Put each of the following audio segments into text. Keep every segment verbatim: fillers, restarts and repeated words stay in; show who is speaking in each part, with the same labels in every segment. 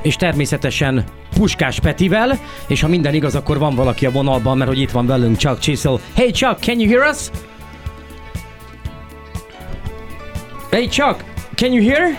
Speaker 1: és természetesen Puskás Petivel, és ha minden igaz, akkor van valaki a vonalban, mert hogy itt van velünk Chuck Chisel. Hey Chuck, can you hear us? Hey Chuck, can you hear?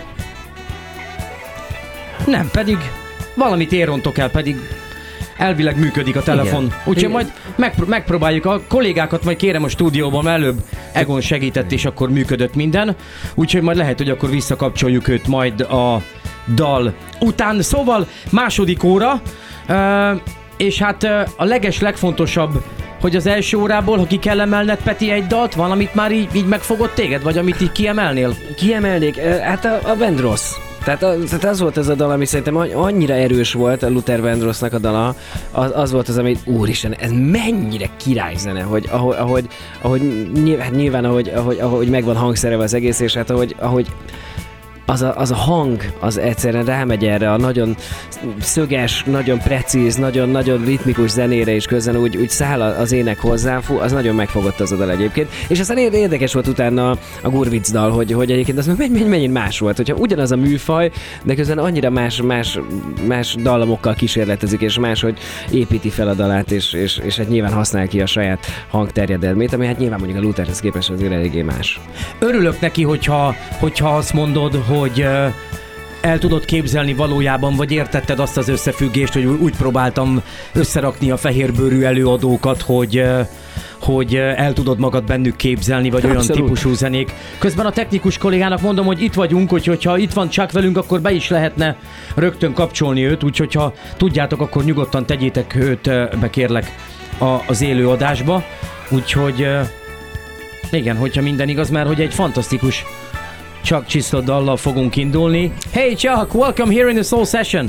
Speaker 1: Nem, pedig valamit érontok el, pedig elvileg működik a telefon. Úgyhogy majd megpr- megpróbáljuk a kollégákat, majd kérem a stúdióban, előbb Egon segített, és akkor működött minden. Úgyhogy majd lehet, hogy akkor visszakapcsoljuk őt majd a dal után. Szóval második óra, és hát a leges legfontosabb, hogy az első órából, ha ki kell emelned, Peti, egy dalt, van, amit már így, így megfogott téged, vagy amit így kiemelnél?
Speaker 2: Kiemelnék? Hát a, a Vandross. Tehát, a, tehát az volt ez a dal, ami szerintem annyira erős volt, a Luther Vandrossnak a dala, az, az volt az, ami úristen, ez mennyire királyzene, hogy ahogy, ahogy, ahogy nyilván, hát nyilván ahogy, ahogy, ahogy megvan hangszerelve az egész, és hát ahogy, ahogy az a, az a hang, az egyszerűen rámegy erre a nagyon szöges, nagyon precíz, nagyon-nagyon ritmikus zenére, és közben úgy, úgy száll az ének hozzá, fú, az nagyon megfogott az a dal egyébként. És aztán érdekes volt utána a Gurvic dal, hogy, hogy egyébként az mennyire mennyi más volt, hogyha ugyanaz a műfaj, de közben annyira más, más, más dallamokkal kísérletezik, és máshogy építi fel a dalát, és, és, és hát nyilván használ ki a saját hangterjedelmét, ami hát nyilván mondjuk a Lutherhez képest azért eléggé más.
Speaker 1: Örülök neki, hogyha, hogyha azt mondod, hogy uh, el tudod képzelni valójában, vagy értetted azt az összefüggést, hogy úgy próbáltam összerakni a fehérbőrű előadókat, hogy, uh, hogy uh, el tudod magad bennük képzelni, vagy Abszolút. Olyan típusú zenék. Közben a technikus kollégának mondom, hogy itt vagyunk, úgyhogy ha itt van Chuck velünk, akkor be is lehetne rögtön kapcsolni őt, úgyhogy ha tudjátok, akkor nyugodtan tegyétek őt uh, be, kérlek, a, az élő adásba. Úgyhogy uh, igen, hogyha minden igaz, mert hogy egy fantasztikus Chuck Chisel dallal fogunk indulni. Hey Chuck, welcome here in the Soul Session.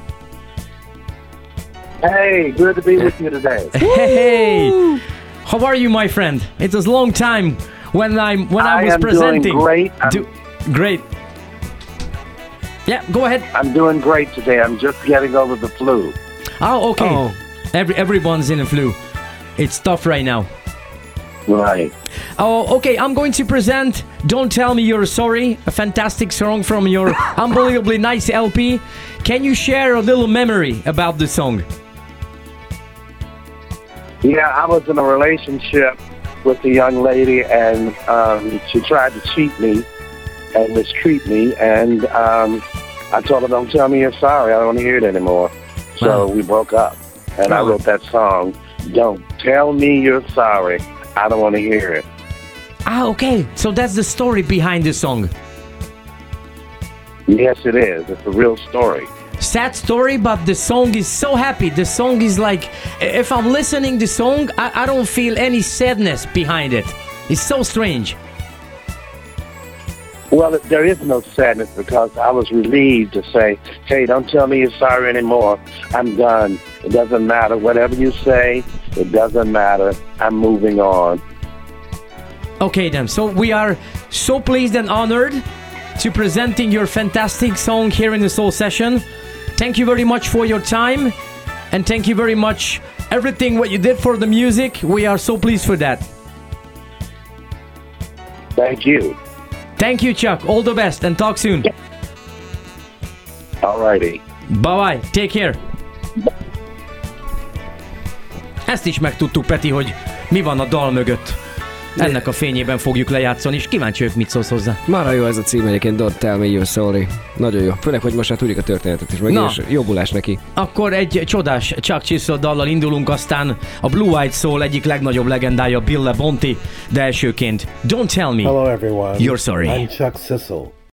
Speaker 3: Hey, good to be with you today.
Speaker 1: Hey, how are you, my friend? It was a long time when I'm when I, I was
Speaker 3: am
Speaker 1: presenting.
Speaker 3: Doing great.
Speaker 1: Do, great. Yeah, go ahead.
Speaker 3: I'm doing great today. I'm just getting over the flu.
Speaker 1: Oh, okay. Oh. Every everyone's in a flu. It's tough right now.
Speaker 3: Right.
Speaker 1: Oh, okay, I'm going to present Don't Tell Me You're Sorry, a fantastic song from your unbelievably nice L P. Can you share a little memory about the song?
Speaker 3: Yeah, I was in a relationship with a young lady, and um, she tried to cheat me and mistreat me, and um, I told her, don't tell me you're sorry, I don't want to hear it anymore. So wow. we broke up, and oh. I wrote that song, Don't Tell Me You're Sorry, I don't want to hear it.
Speaker 1: Ah, okay. So that's the story behind the song.
Speaker 3: Yes, it is. It's a real story.
Speaker 1: Sad story, but the song is so happy. The song is like, if I'm listening the song, I, I don't feel any sadness behind it. It's so strange.
Speaker 3: Well, there is no sadness because I was relieved to say, hey, don't tell me you're sorry anymore. I'm done. It doesn't matter. Whatever you say, it doesn't matter. I'm moving on.
Speaker 1: Okay then, so we are so pleased and honored to presenting your fantastic song here in the Soul Session. Thank you very much for your time, and thank you very much everything what you did for the music. We are so pleased for that.
Speaker 3: Thank you.
Speaker 1: Thank you, Chuck. All the best, and talk soon.
Speaker 3: Alrighty.
Speaker 1: Bye-bye. Take care. Ezt is megtudtuk, Peti, hogy mi van a dal mögött. Ennek a fényében fogjuk lejátszani, és kíváncsi vagyok, mit szólsz hozzá.
Speaker 2: Mára jó ez a cím egyébként, Don't Tell Me You're Sorry. Nagyon jó. Főleg, hogy most már tudjuk a történetet is, meg és jobbulás neki.
Speaker 1: Akkor egy csodás Chuck Chisel dallal indulunk, aztán a Blue Eyed Soul egyik legnagyobb legendája, Bill LaBonte, de elsőként Don't Tell Me
Speaker 4: Hello everyone.
Speaker 1: You're Sorry.
Speaker 4: I'm Chuck Chisel.